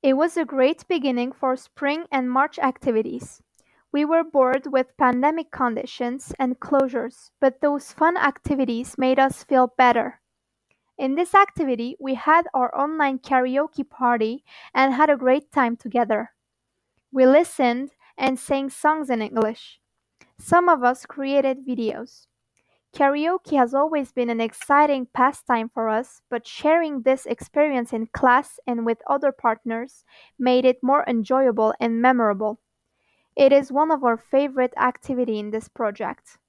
It was a great beginning for spring and March activities. We were bored with pandemic conditions and closures, but those fun activities made us feel better. In this activity, we had our online karaoke party and had a great time together. We listened and sang songs in English. Some of us created videos. Karaoke has always been an exciting pastime for us, but sharing this experience in class and with other partners made it more enjoyable and memorable. It is one of our favorite activity in this project.